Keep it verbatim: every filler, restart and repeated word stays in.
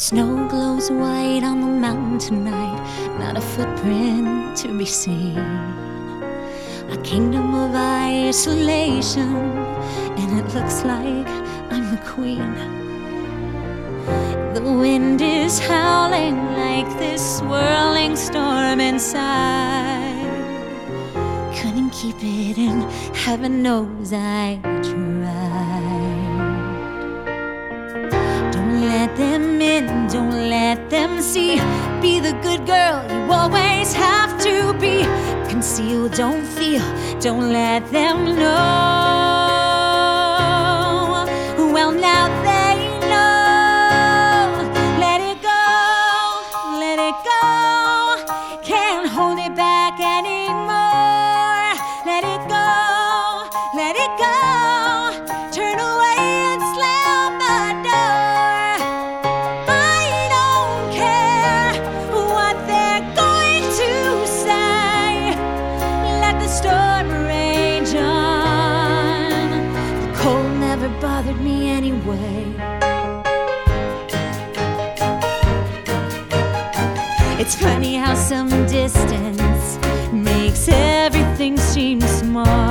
snow glows white on the mountain tonight, not a footprint to be seen. A kingdom of isolation, and it looks like I'm the queen. The wind is howling like this swirling storm inside. Couldn't keep it in, heaven knows I tried. Don't let them in, don't let them see. Be the good girl you always have to be. Conceal, don't feel, don't let them know. Well, now they know. Let it go, let it go. Can't hold it back anymore. Let it go, let it go. Turn away and slam the door. I don't care what they're going to say. Let the storm rage on. The cold never bothered me anyway. It's funny how some distance makes everything seem small.